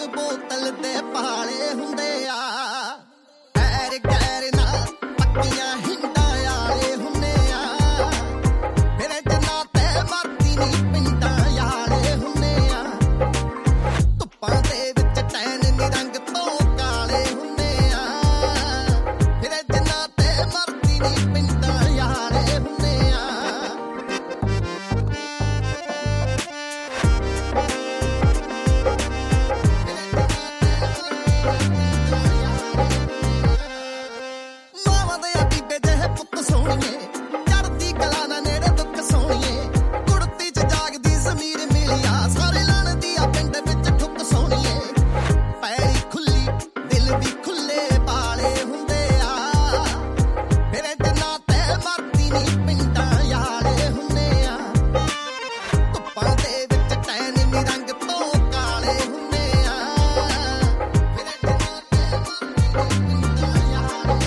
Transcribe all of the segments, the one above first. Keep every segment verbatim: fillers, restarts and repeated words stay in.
ਬੋਤਲ ਦੇ ਪਾਲੇ ਹੁੰਦੇ ਆ ਐਰ ਗੈਰ ਨਾ ਪੱਕੀਆਂ ਹਿੰਡਾਂ ਵਾਲੇ ਹੁੰਦੇ ਆ ਮੇਰੇ ਜਨਾ ਤੇ ਮਰਦੀ ਨਹੀਂ ਪਿੰਡਾਂ ਵਾਲੇ ਹੁੰਦੇ ਆ ਧੁੱਪਾਂ ਦੇ ਵਿੱਚ ਟੈਨ ਨੀ ਰੰਗ ਤੋਂ ਕਾਲੇ ਹੁੰਦੇ ਆ ਮੇਰੇ ਜਨਾ ਤੇ ਮਰਦੀ ਨਹੀਂ ਪਿੰਡਾਂ ਵਾਲੇ ਹੁੰਦੇ ਆ ਮਾਵਾਂ ਦੇ ਬੀਬੇ ਜਿਹੇ ਪੁੱਤ ਸੋਹਣੀਏ ਚੜ੍ਹਦੀ ਕਲਾ ਨਾ ਨੇੜੇ ਦੁੱਖ ਸੋਹਣੀਏ ਕੁੜਤੀ ਚ ਜਾਗਦੀ ਜ਼ਮੀਰ ਮਿਲਿਆ ਸਾਰੇ ਲੜਦੀ ਆ ਪਿੰਡ ਵਿੱਚ ਠੁੱਕ ਸੋਹਣੀਏ ਪੈਰੀ ਖੁੱਲੀ ਦਿਲ ਵੀ ਖੁੱਲੇ ਬਾਲੇ ਹੁੰਦੇ ਆ ਮੇਰੇ ਜਨਾ ਤੇ ਮਰਦੀ ਨਹੀਂ ਪਿੰਡਾਂ ਵਾਲੇ ਹੁੰਦੇ ਆ ਧੁੱਪਾਂ ਦੇ ਵਿੱਚ ਟੈਨ ਨੀ ਰੰਗ ਤੋਂ ਕਾਲੇ ਹੁੰਦੇ ਆ ਮੇਰੇ ਜਨਾ ਤੇ ਮਰਦੀ ਨਹੀਂ ਪਿੰਡਾਂ ਵਾਲੇ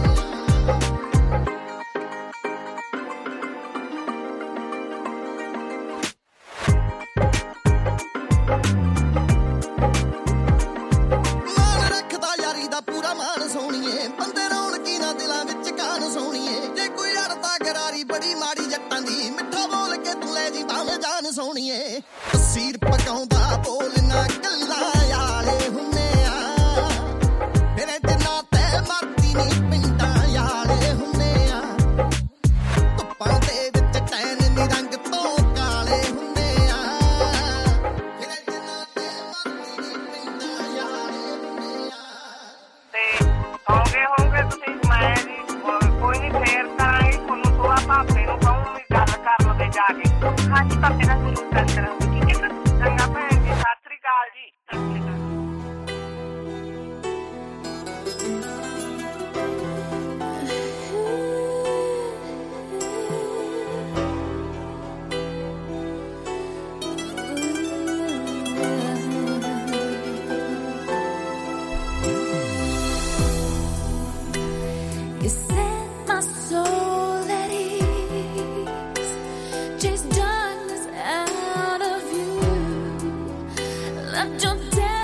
ਮਾਣ ਰੱਖਦਾ ਯਾਰੀ ਦਾ ਪੂਰਾ ਮਾਣ ਸੋਹਣੀਏ ਬੰਦੇ ਰੌਣਕੀ ਨਾ ਦਿਲਾਂ ਵਿੱਚ ਕਾਨ ਸੋਹਣੀਏ ਜੇ ਕੋਈ ਅੜਦਾ ਗਰਾਰੀ ਬੜੀ ਮਾੜੀ ਜੱਟਾਂ ਦੀ ਮਿੱਠਾ ਬੋਲ ਕੇ ਤੂੰ ਲੈ ਜੀ ਭਾਵੇਂ ਜਾਨ ਸੋਹਣੀਏ ਤਸੀਰ ਪਕਾਉਂਦਾ ਬੋਲ ਨਾ ਗੱਲਾਂ ਵਾਲੇ ਹੁੰਦੇ ਆ ਮੇਰੇ ਜਨਾ ਤੇ ਮਰਦੀ ਨਹੀਂ ਪਿੰਡਾਂ ਵਾਲੇ ਹੁੰਦੇ ਆ ਧੁੱਪਾਂ ਦੇ ਵਿੱਚ ਟੈਨ ਨੀ ਰੰਗ ਤੋਂ ਕਾਲੇ ਹੁੰਦੇ ਆ ਮੇਰੇ ਜਨਾ ਤੇ ਮਰਦੀ ਨਹੀਂ ਪਿੰਡਾਂ ਵਾਲੇ ਹੁੰਦੇ ਆ ਤੇ ਆਉਂਗੇ ਹੋਗੇ ਤੁਸੀਂ ਮੈਂ ਜੀ ਕੋ- ਕੋਈ ਨਹੀਂ ਫੇਰ ਕਰਾਂਗੇ ਤੁਹਾਨੂੰ ਥੋੜਾ ਭਾਪੇ ਨੂੰ ਕਹੂੰਗੀ ਗੱਲ ਕਰ ਲਵੇ ਜਾ ਕੇ ਹਾਂਜੀ ਭਾਪੇ ਨਾਲ ਜ਼ਰੂਰ ਗੱਲ ਕਰਾਂਗੇ ਠੀਕ ਹੈ ਚੰਗਾ ਭੈਣ ਜੀ ਸਤਿ ਸ੍ਰੀ ਅਕਾਲ ਜੀ ਸਤਿ ਸ੍ਰੀ ਅਕਾਲ You set my soul at ease, chase darkness out of you, left your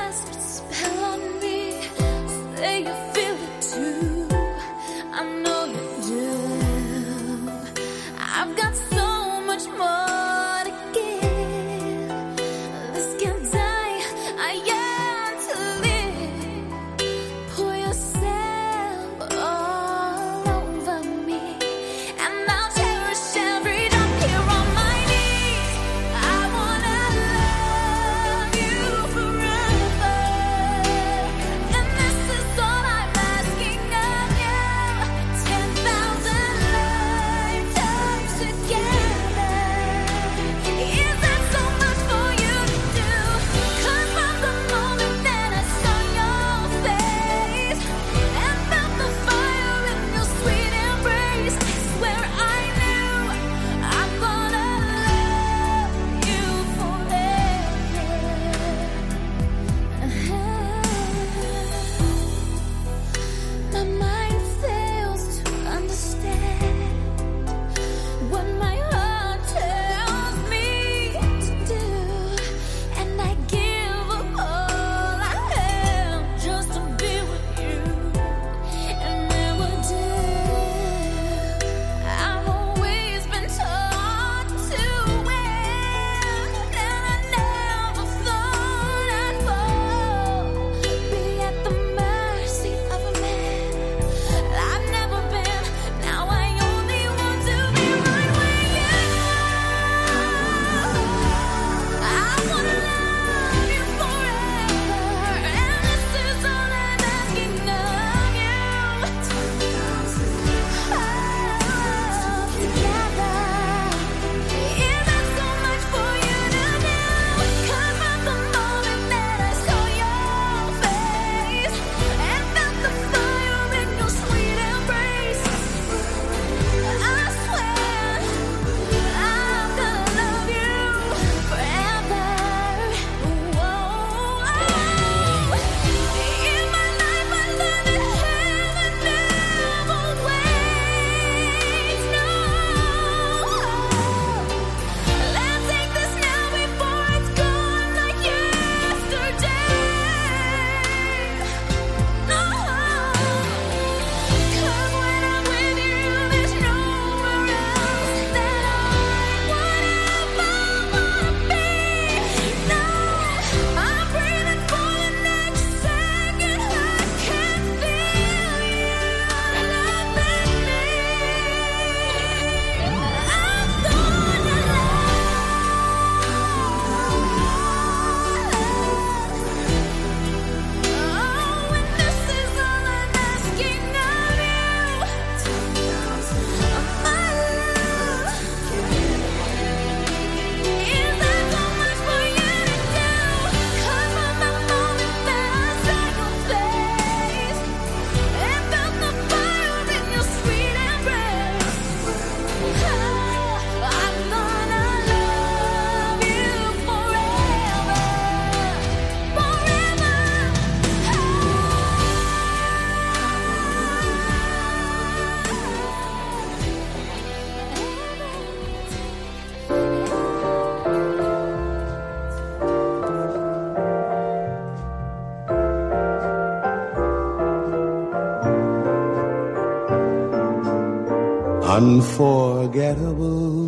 Unforgettable,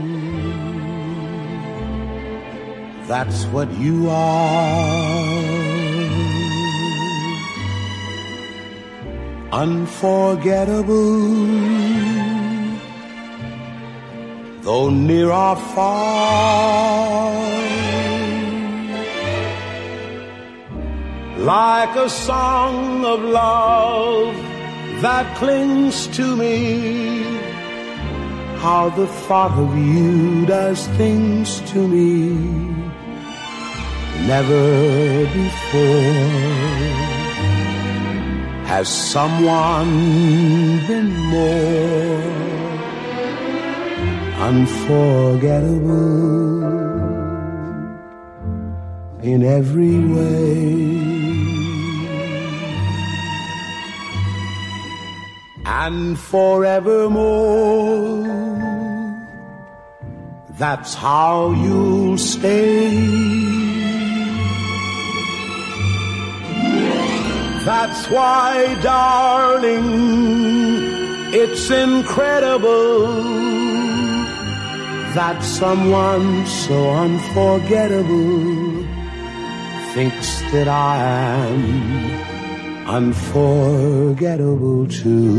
that's what you are. Unforgettable, though near or far. Like a song of love that clings to me, how the thought of you does things to me never before has someone been more unforgettable in every way. And forevermore, that's how you'll stay. That's why, darling, it's incredible that someone so unforgettable thinks that I am unforgettable too.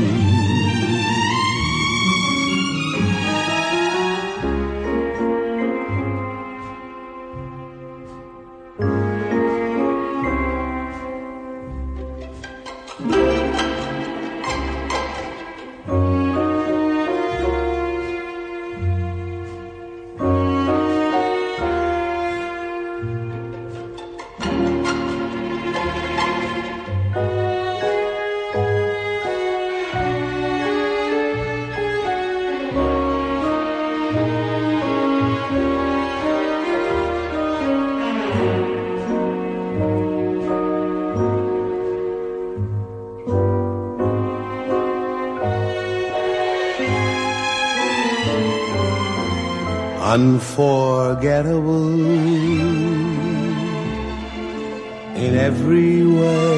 Unforgettable in every way,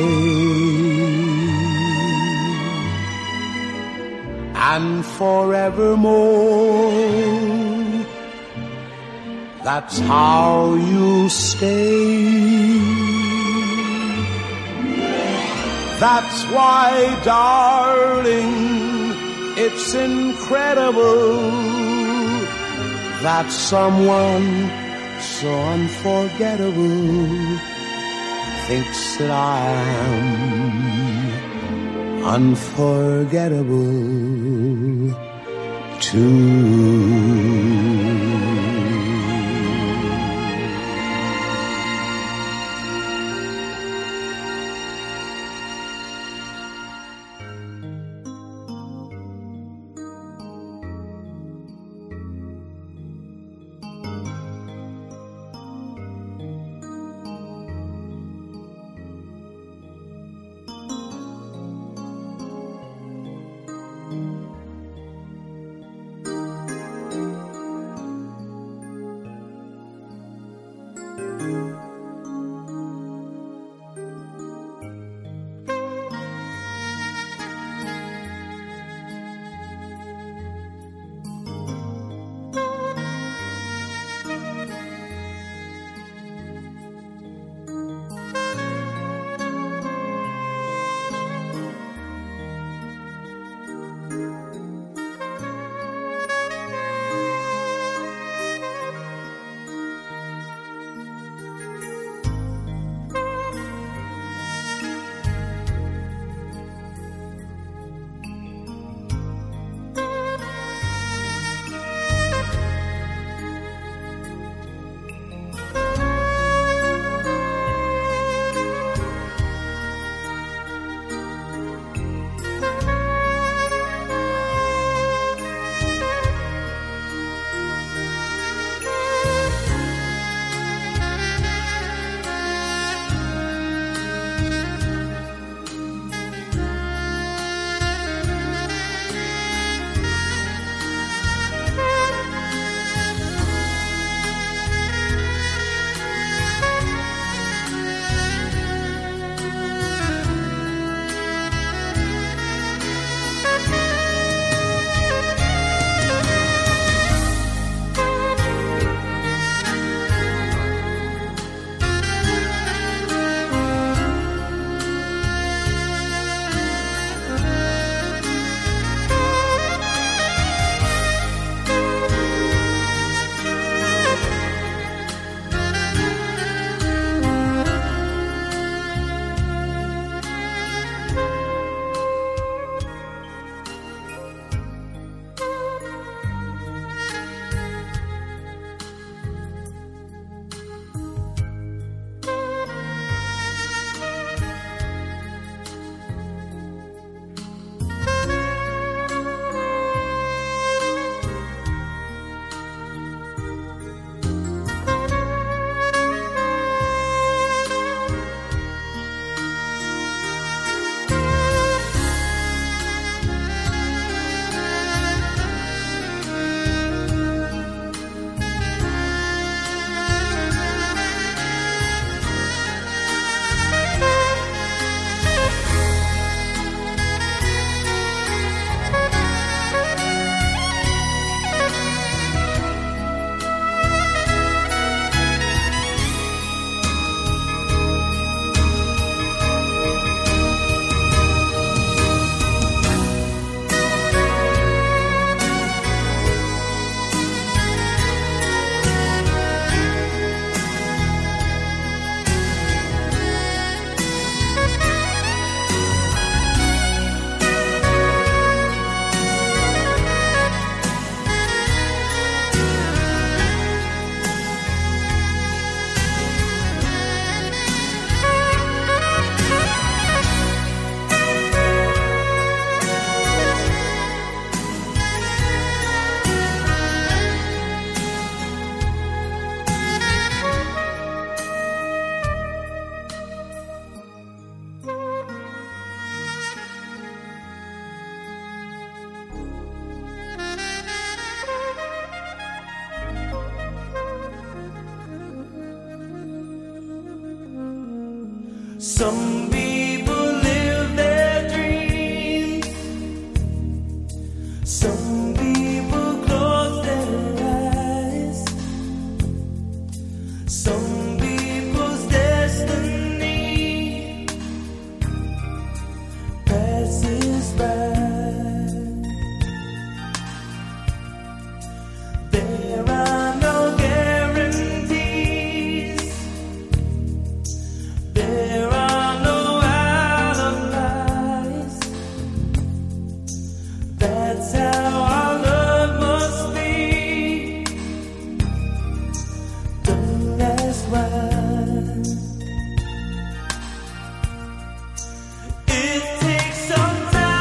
and forevermore, that's how you stay. That's why, darling, it's incredible that someone so unforgettable thinks that I am unforgettable too. Some people live their dreams. Some people close their eyes. Some people's destiny passes by. There are no guarantees. There are no alibis. That's how our love must be. Don't ask why. It takes some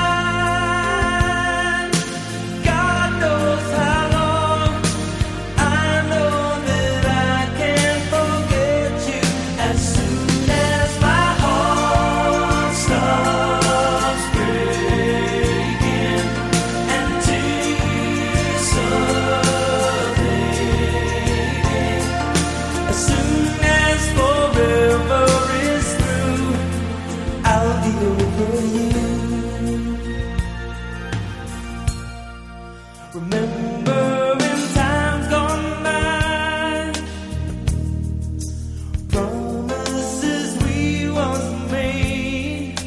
time. God knows how long. I know that I can't forget you as soon as my heart stops breaking and tears are fading. As soon as forever is through, I'll be over you. Remember in times gone by, promises we once made.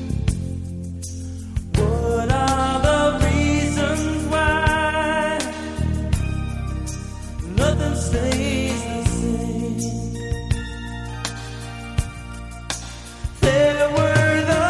What are the reasons why nothing stays the same? There were the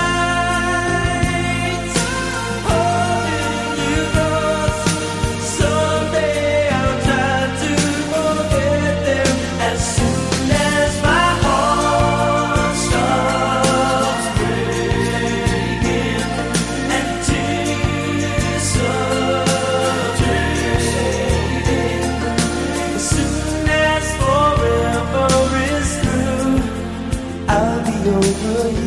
nights holding you close. Someday I'll try to forget them as soon as my heart stops breaking and tears start fading. As soon as forever is through, I'll be over you.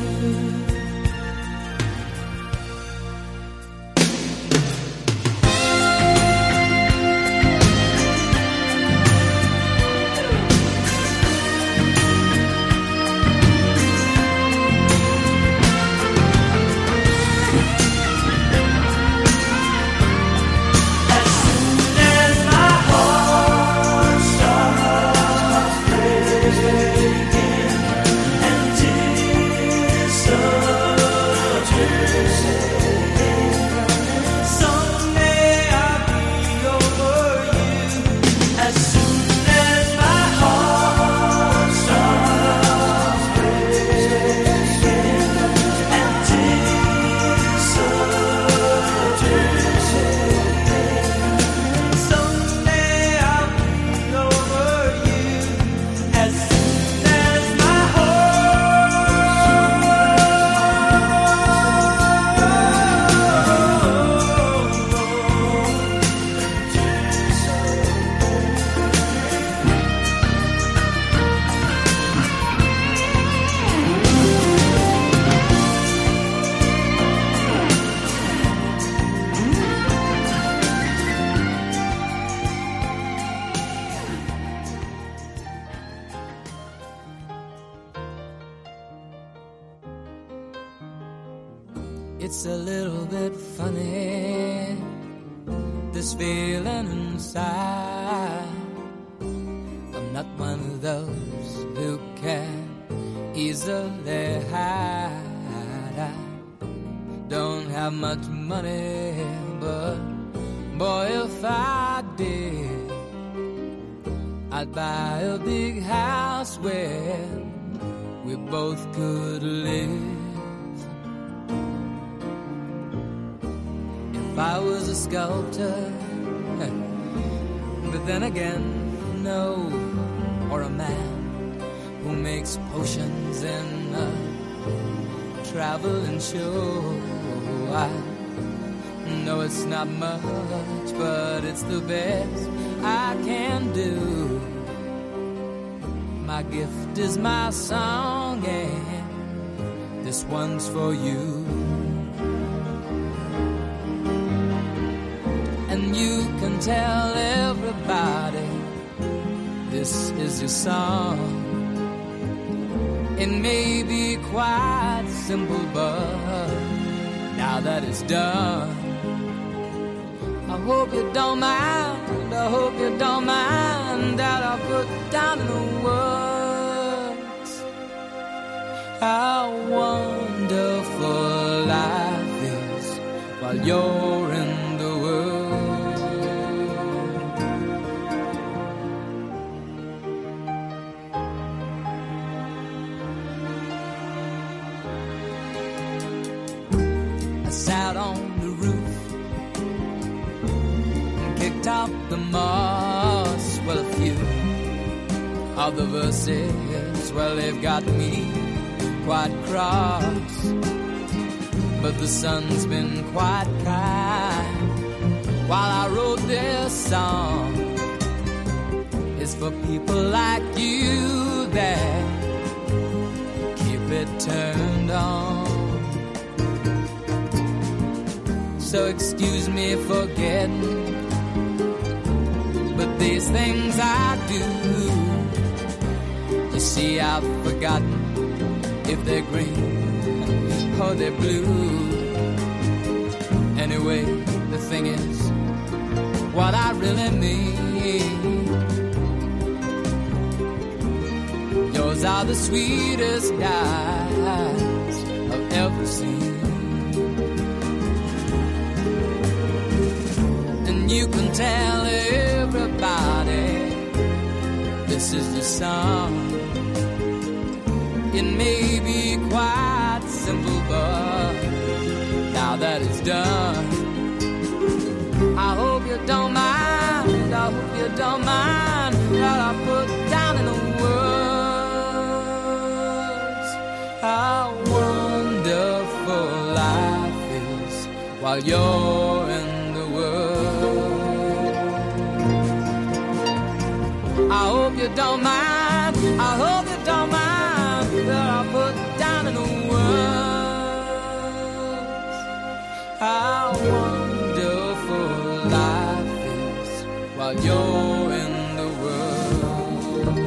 As soon as my heart stops breaking and tears start fading, someday I'll be over you. As soon as my heart stops breaking and tears start fading, someday I'll be over you. As soon as my It's a little bit funny, this feeling inside. I'm not one of those who can easily hide. I don't have much money, but boy, if I did, I'd buy a big house where we both could live. If I was a sculptor, but then again, no, or a man who makes potions in a traveling show. I know it's not much, but it's the best I can do. My gift is my song, and this one's for you. And you can tell everybody this is your song. It may be quite simple, but now that it's done, I hope you don't mind, I hope you don't mind that I put down in the words how wonderful life is while you're in the world. I sat on the roof and kicked out the moss. Well, a few of the verses, well, they've got me quite cross, but the sun's been quite kind while I wrote this song. It's for people like you that keep it turned on. So excuse me for getting, but these things I do, you see, I've forgotten if they're green or they're blue. Anyway, the thing is, what I really mean, yours are the sweetest eyes I've ever seen. And you can tell everybody this is the song. It may be quite simple, but now that it's done, I hope you don't mind, I hope you don't mind that I put down in the words how wonderful life is while you're in the world. I hope you don't mind, I hope you don't mind that I put down in the words how wonderful life is while you're in the world.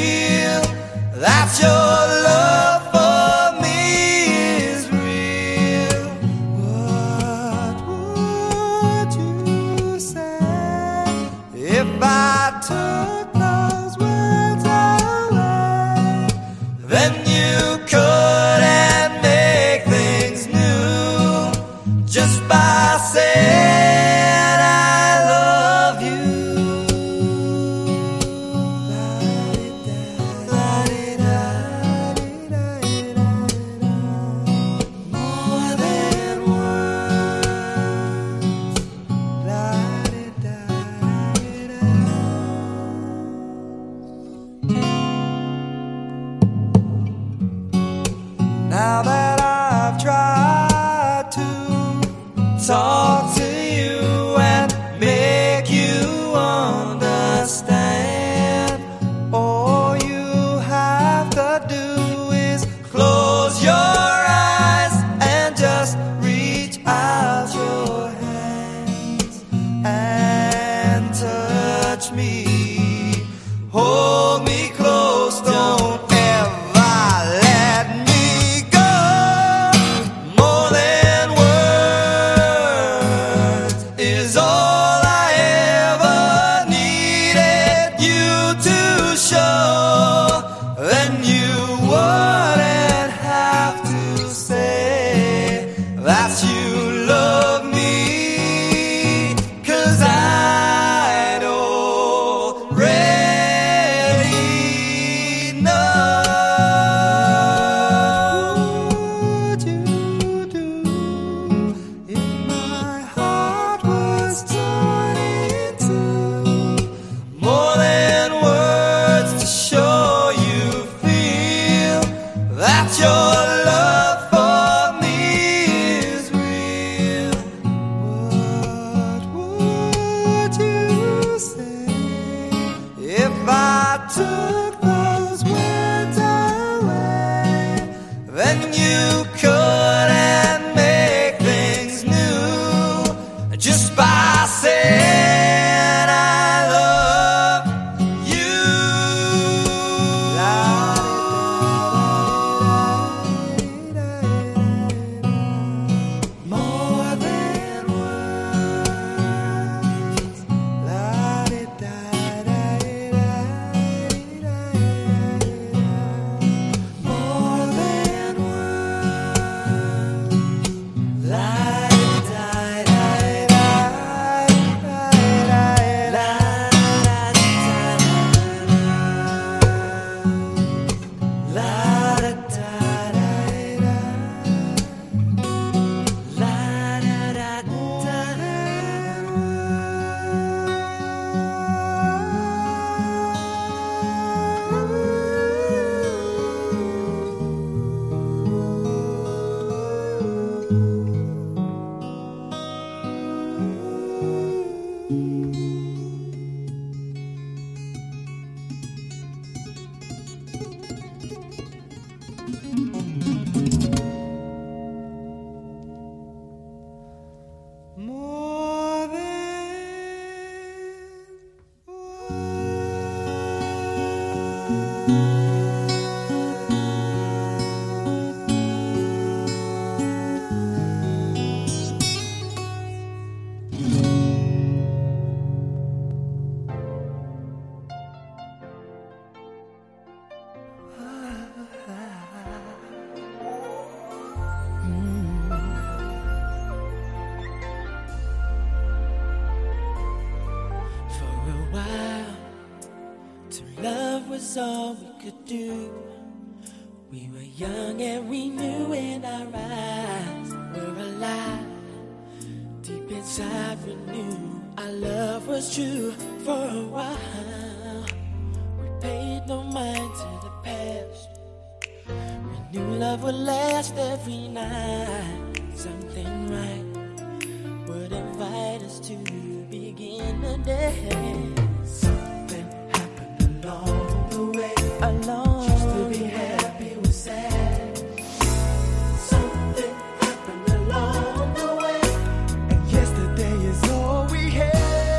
That your love for me is real. love for me is real. What would you say if I took those words away? Then you couldn't make things new just by saying I love you. More than words. More than More love was all we could do. We were young and we knew in our eyes we're alive. Deep inside we knew our love was true for a while. We paid no mind to the past. We knew love would last every night. Something right would invite us to begin the day. Along the way, along just to be happy was sad. Something happened along the way, and yesterday is all we had.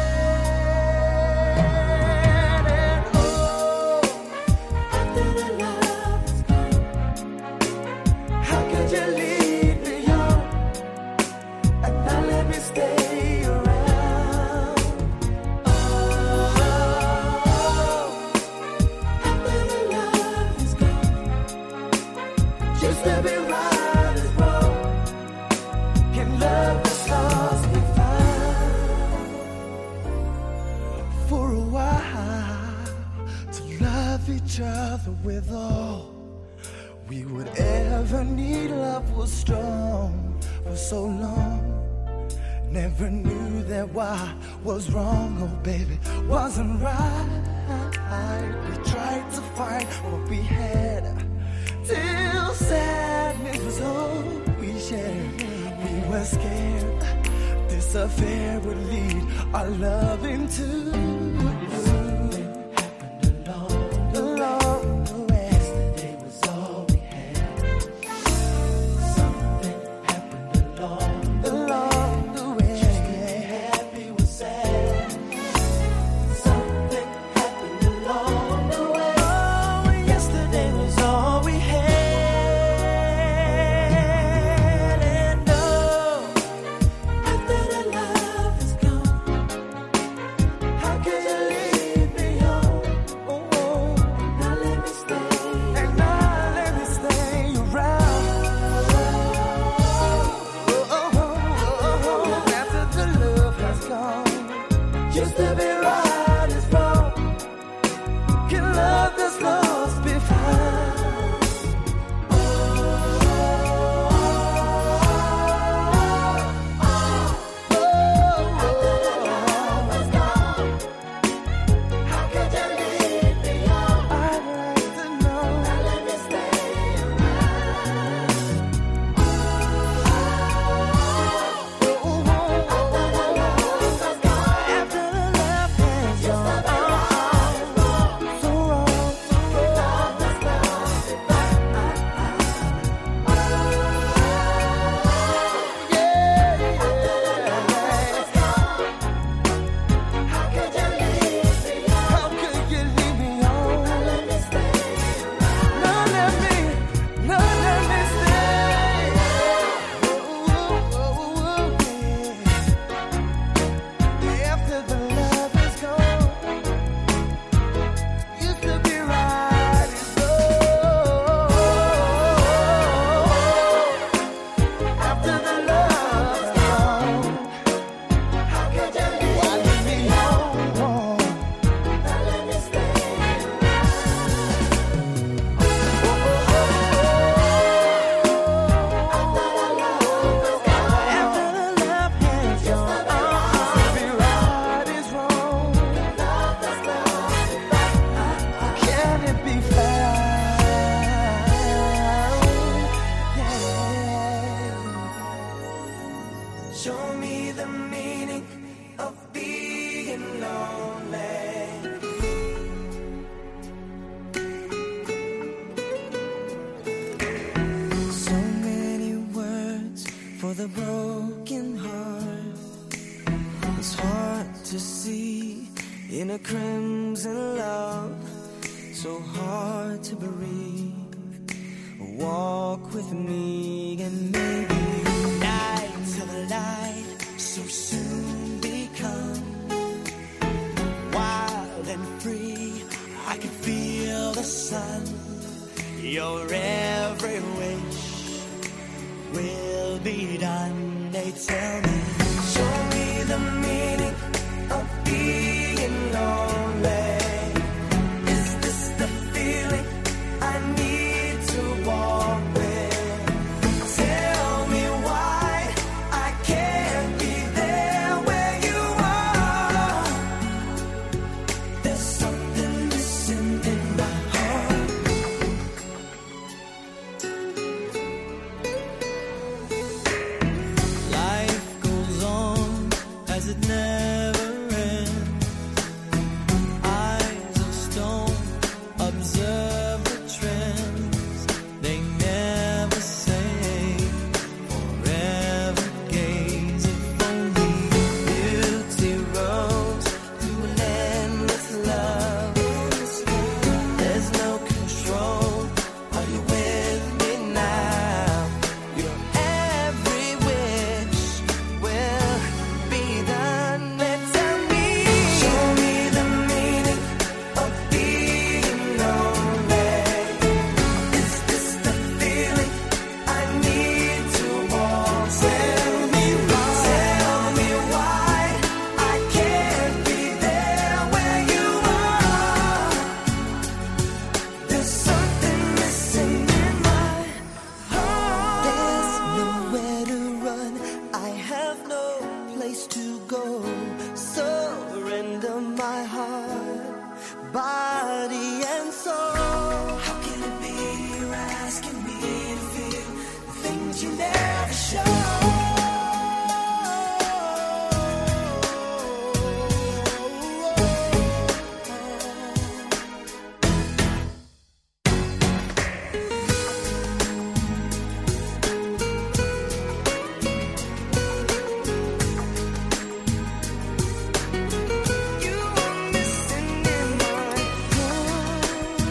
And oh, after the love is gone, how could you leave me on and not let me stay around? Just to be right is wrong. Can love the stars we found? For a while, to love each other with all we would ever need. Love was strong for so long. Never knew that what was wrong, oh baby, wasn't right. We tried to find what we had till sadness was all we shared. We were scared this affair would lead our love into something happened along the way. Yesterday was all we had. Something happened along along the way. Just to be happy was sad. Something happened along the way. Oh, yesterday was all we had. How could you Show me the meaning of being lonely. So many words for the broken heart. It's hard to see in a crimson love. So hard to breathe. Walk with me and maybe nights of light so soon become wild and free. I can feel the sun. Your every wish will be done. They tell me, show me the meaning of being lonely. Is this the feeling I need to walk with? Tell me why I can't be there where you are. There's something missing in my heart. Life goes on as it never ends. Eyes of stone observe the trends. They never say forever gaze. If only beauty rose to an endless love. There's no control. Are you with me now? Your every wish will be done. They tell me, show me the meaning of being lonely. Is this the feeling I need to walk? Tell me why, tell me why I can't be there where you are. There's something missing in my heart. There's nowhere to run. I have no place to go. Surrender my heart, body and soul. How can it be you're asking me to feel the things you never show? You are missing in my heart.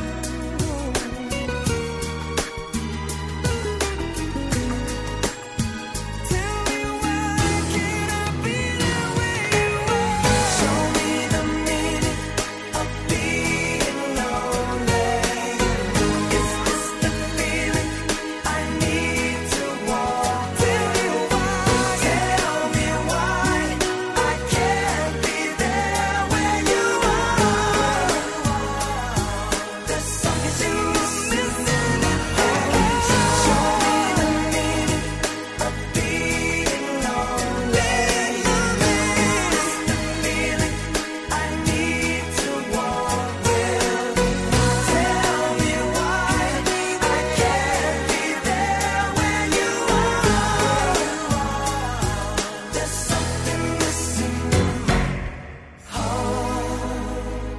Tell me why can't I be there where you are? Show me the meaning of being lonely. Is this the feeling I need to walk? Tell me why, tell me why I can't be there where you are. There's something missing in my heart. Show me the meaning of being lonely. Is the feeling I need to walk with? Tell me why I can't be there where you are. There's something missing in my heart.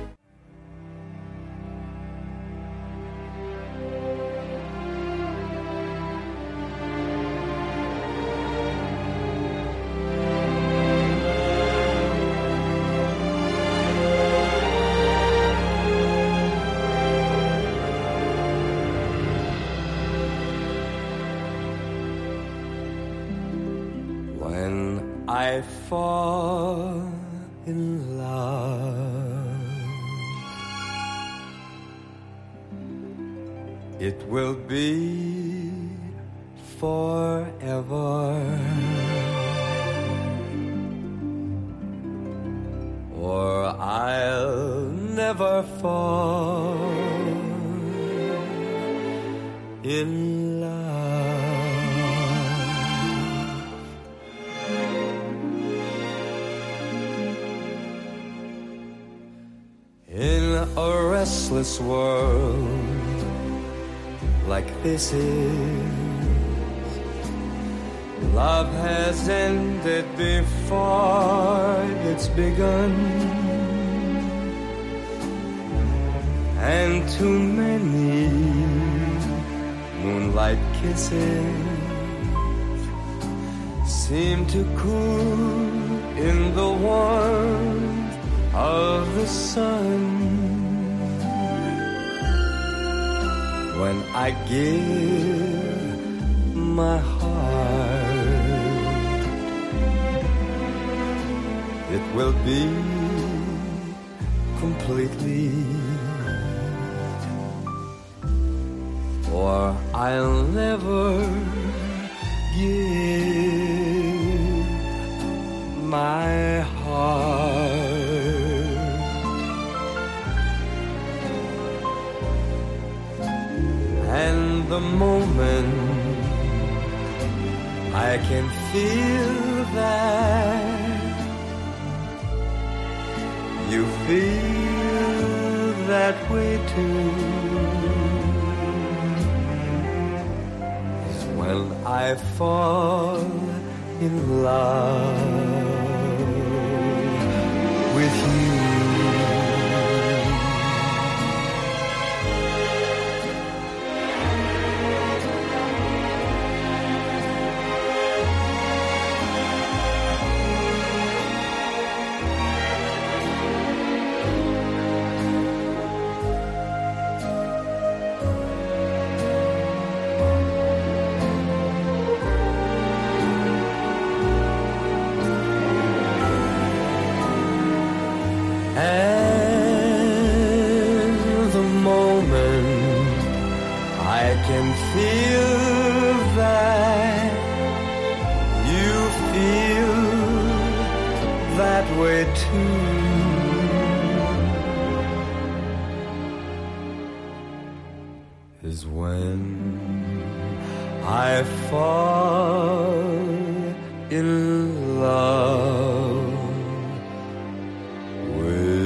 When I fall in love, it will be forever, or I'll never fall in love. In a restless world like this is, Love has ended before it's begun, and too many moonlight kisses seem to cool in the warmth of the sun. When I give my heart, it will be completely, or I'll never give my heart. And the moment I can feel that you feel that way too is when I fall in love with you. Can feel that you feel that way too is when I fall in love with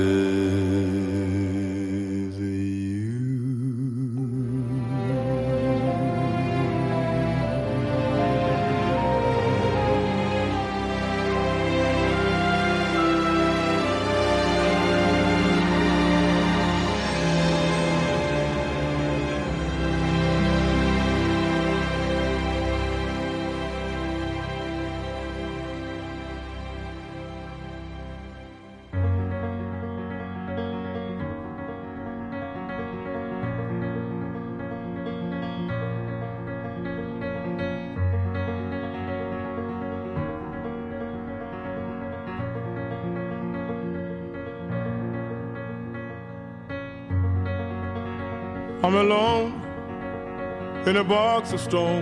I'm alone in a box of stone.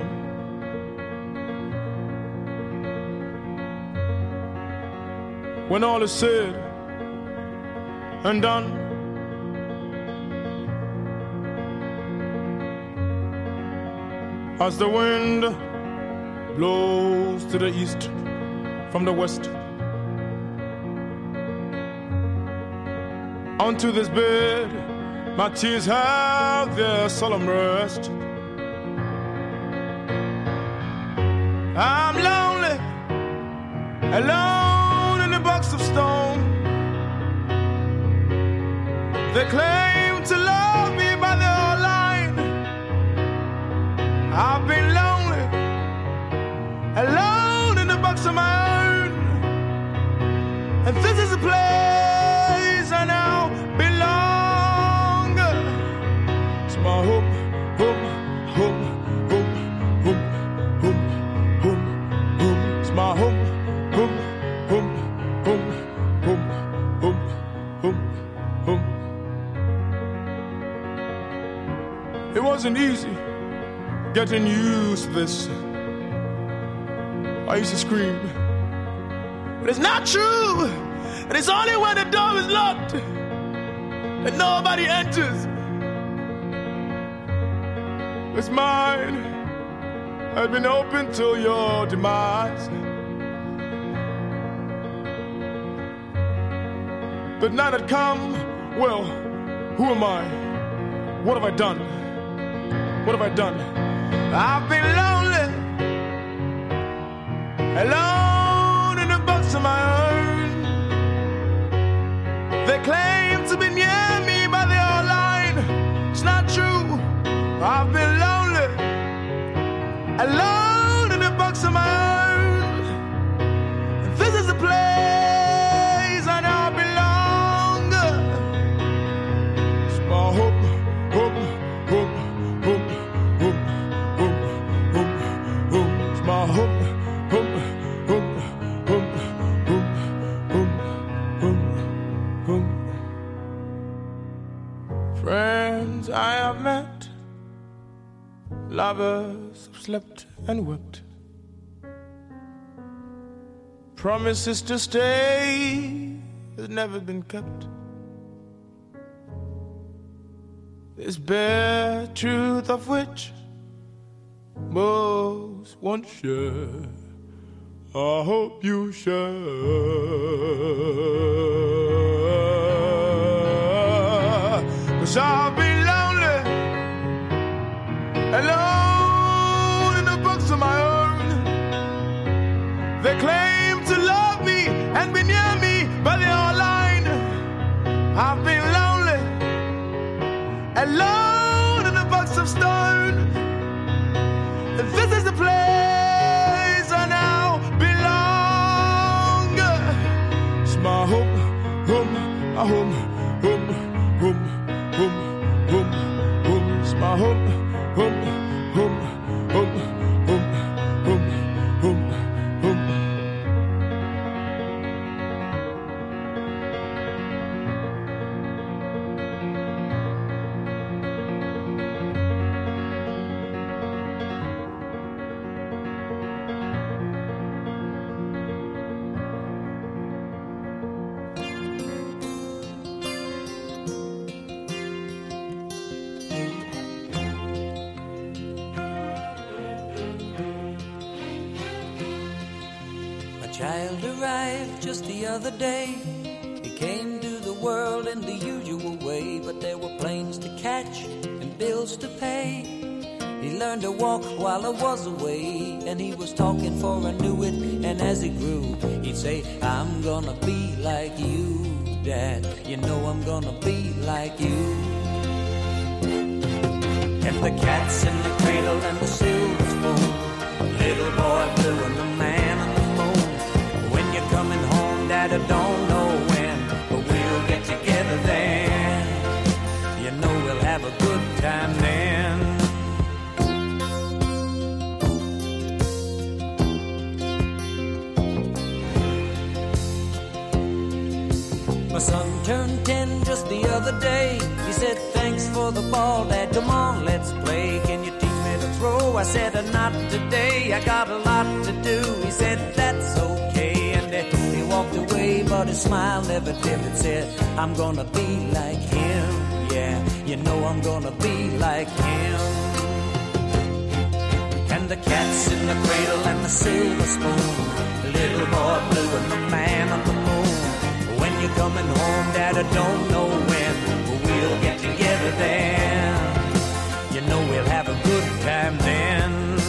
When all is said and done, as the wind blows to the east from the west, onto this bed my tears have their solemn rest. I'm lonely, alone in a box of stone. They claim to love me by their whole line. I've been lonely, alone in a box of my own. And this is a place I now belong. My home, home, home, home, home, home, home, home. It's my home, home, home, home, home, home, home, home. It wasn't easy getting used to this. I used to scream, but it's not true. And it's only when the door is locked that nobody enters. It's mine has been open till your demise. The night had come, well, who am I? What have I done? What have I done? I've been lonely, my home, home, home, home, home, home, home, home. Friends I have met, lovers have slept and wept, promises to stay has never been kept. This bare truth of which most won't share, I hope you share. 'Cause I'll be lonely, alone in the books of my own. They claim to love me and be near me, but they all line. I've been lonely, alone in a box of stone. This is the place I now belong. It's my home, home, my home, home, home, home, home, home. It's my home, home, home, home, home, home, home, home. Child arrived just the other day. He came to the world in the usual way, but there were planes to catch and bills to pay. He learned to walk while I was away, and he was talking for I knew it. And as he grew, he'd say, I'm gonna be like you, Dad. You know I'm gonna be like you. And the cat's in the cradle and the silver spoon, little boy blue and the man on the moon. When you're coming home, Dad, I don't know when, but we'll get together then. You know we'll have a good time then. My son turned ten just the other day. He said, thanks for the ball, Dad, come on, let's play. Can you teach me to throw? I said, not today, I got a lot to do. He said, that's okay, and he walked away, but his smile never dimmed. Said, I'm gonna be like him, yeah, you know I'm gonna be like him. And the cat's in the cradle and the silver spoon, the little boy blue and the man on the moon. When you're coming home, Dad, I don't know when, but we'll get together then. You know we'll have a good time then.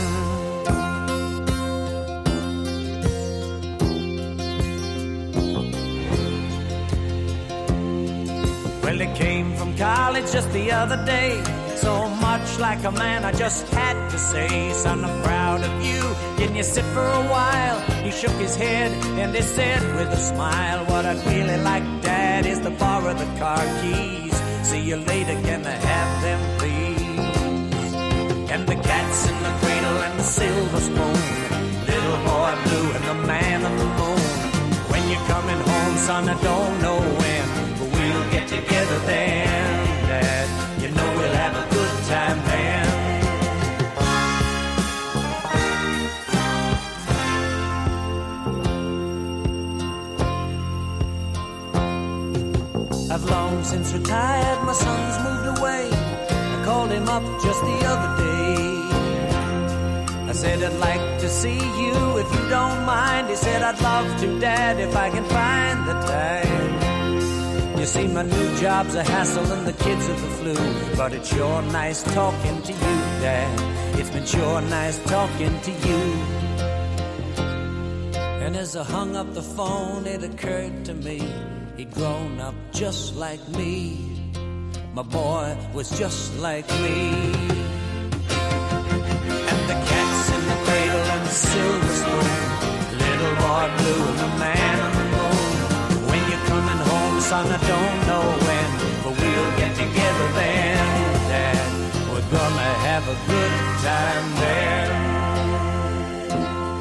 Well, he came from college just the other day, so much like a man I just had to say, son, I'm proud of you, can you sit for a while? He shook his head and he said with a smile, what I'd really like, Dad, is to borrow the car keys. See you later, can I have them please? And the cat's in the cradle and the silver spoon, little boy blue and the man on the moon. When you're coming home, son, I don't know when, but we'll get together then, Dad. You know we'll have a good time then. I've long since retired, my son's moved away. I called him up just the other day. I said, I'd like to see you if you don't mind. He said, I'd love to, Dad, if I can find the time. You see, my new job's a hassle and the kids are the flu, but it's sure nice talking to you, Dad. It's been sure nice talking to you. And as I hung up the phone, it occurred to me, he'd grown up just like me. My boy was just like me. And the cat's in the cradle and the silver spoon, little boy blue and the man on the moon. When you're coming home, son, I don't know when, but we'll get together then, Dad. We're gonna have a good time then.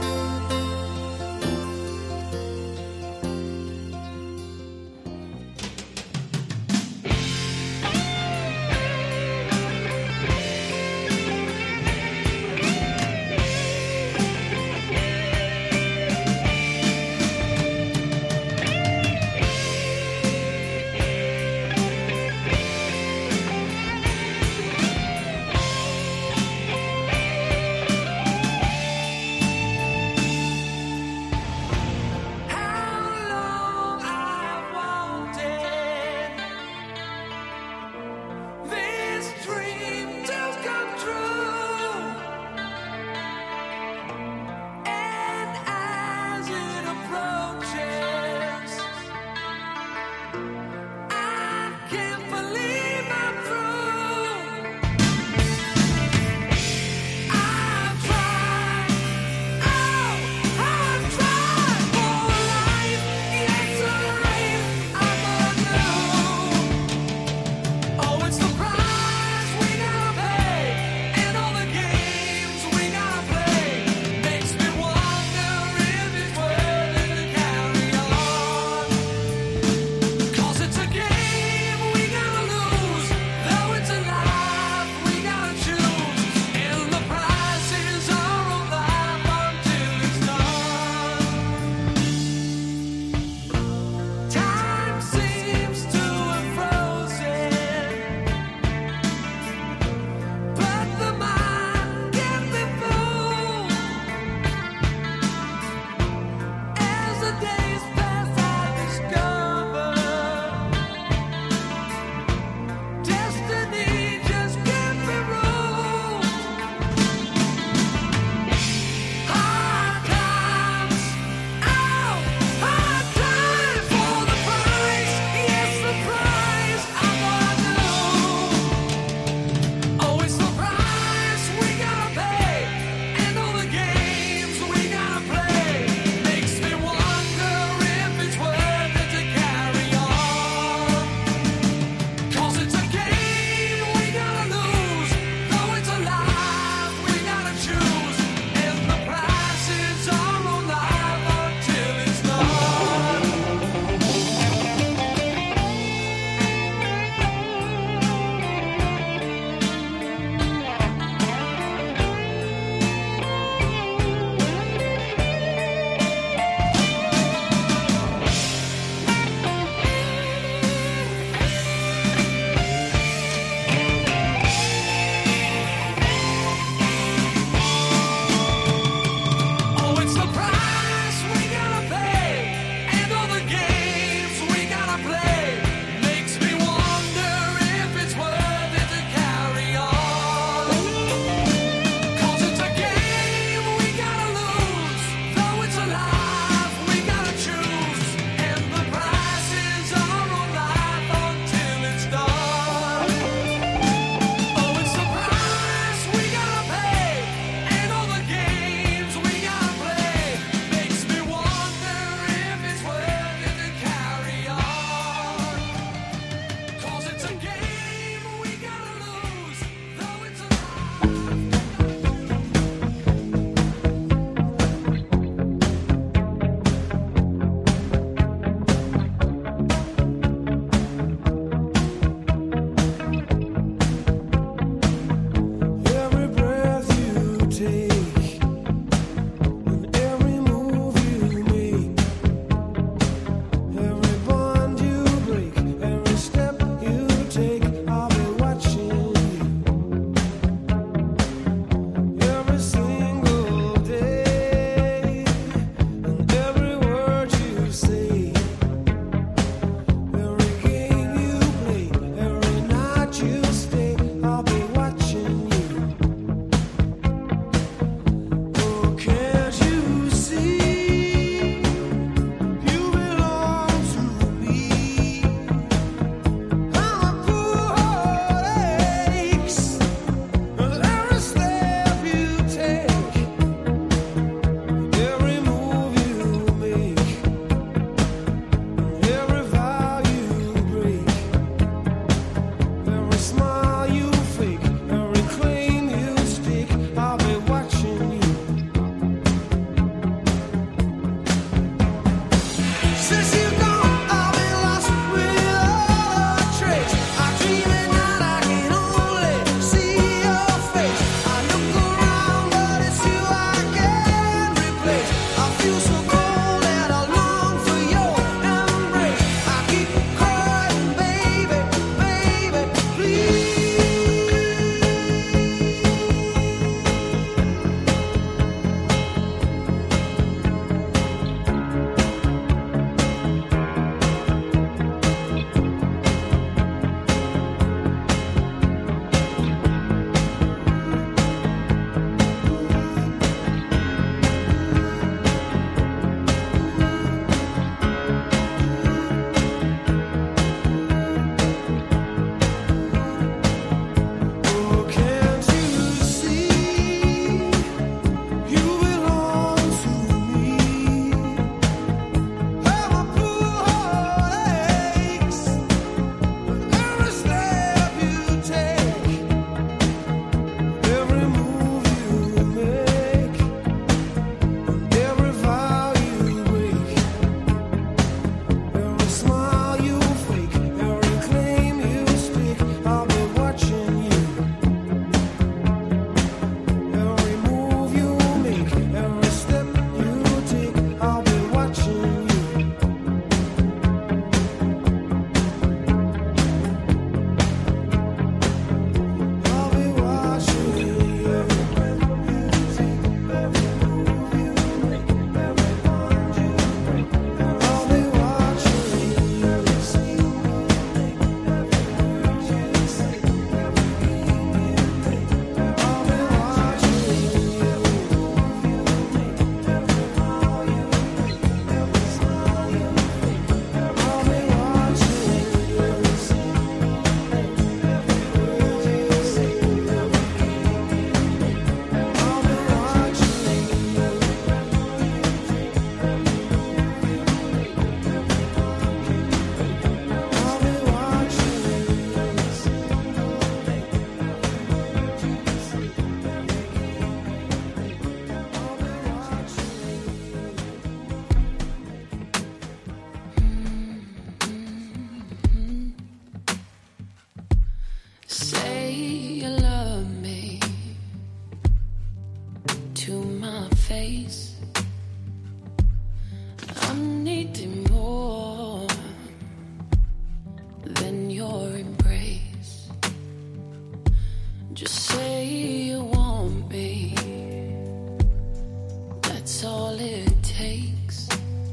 all it takes.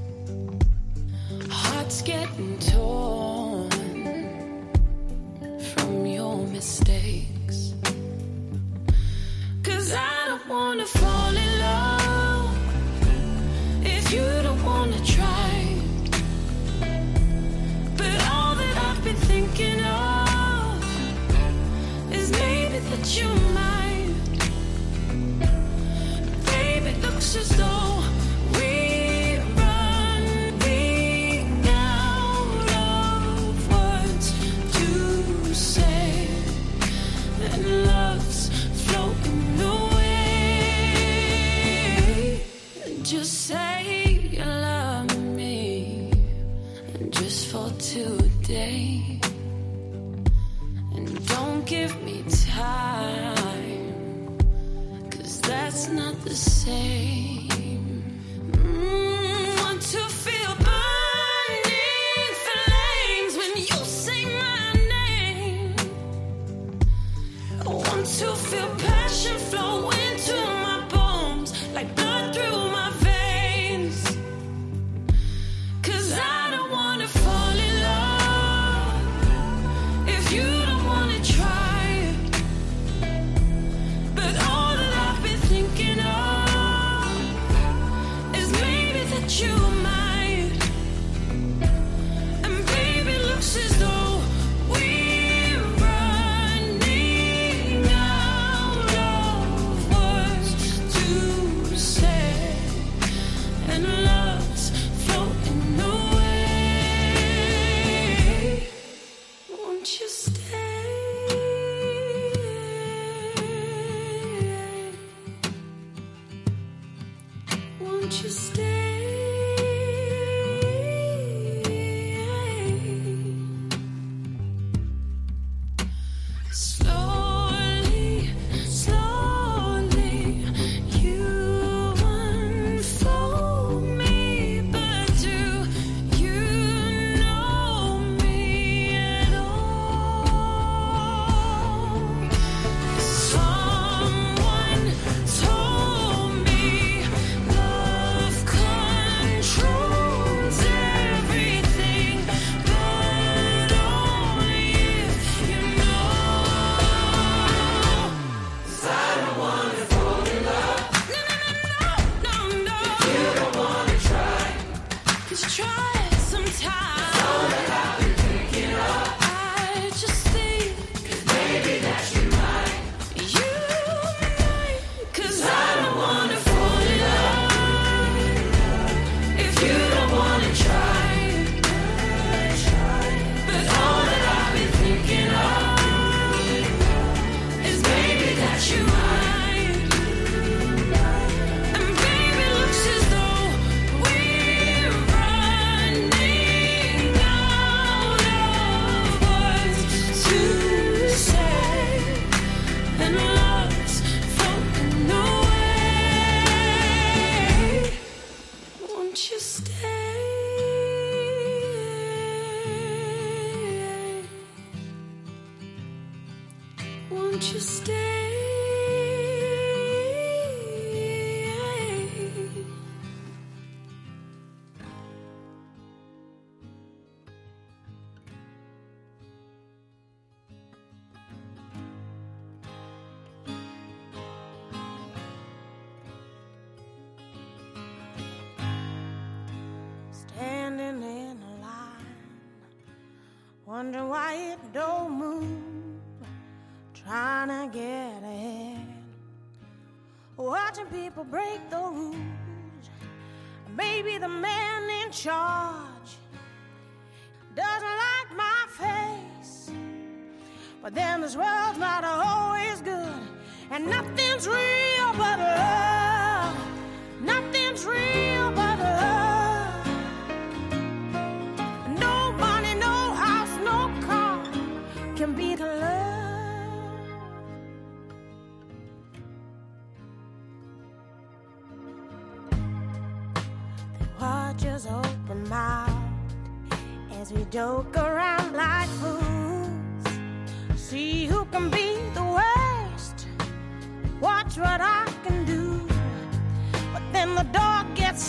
Hearts getting torn from your mistakes. 'Cause I don't wanna fall in love if you don't wanna try. But all that I've been thinking of is maybe that you might. Baby, it looks as though we're running out of words to say, and love's floating away. Just say you love me, just for today, and don't give me time, 'cause that's not the same. Mm, want to feel burning flames when you say my name. Want to feel passion flow into my bones like blood through my veins. 'Cause I don't wanna fall in love if you don't wanna try. But all that I've been thinking of is maybe that you might. And baby, looks as though we're running out of words to say, and love's floating away. Won't you stay? Won't you stay? Slowly, slowly, you unfold me, but do you know me at all? Someone told me love controls everything, but only if you know. 'Cause I don't wanna fall in love. No, no, no, no, no. If you don't wanna try, 'cause try it sometime. All that I've been thinking of, I just think, 'cause maybe that you might. You might. 'Cause I don't wanna fall in love if you don't wanna try. But all that I've been thinking of is maybe that you might. And baby, looks as though we're running out of words to say, and love's floating away. Won't you stay? Won't you stay? Standing in a line, wondering why it don't move, trying to get ahead, watching people break the rules. Maybe the man in charge doesn't like my face, but then this world's not always good, and nothing's real but love. Nothing's real but love. No money, no house, no car can beat love. They watch us open mouthed as we joke around like fools. See who can be the worst. Watch what I can do. But then when the dog gets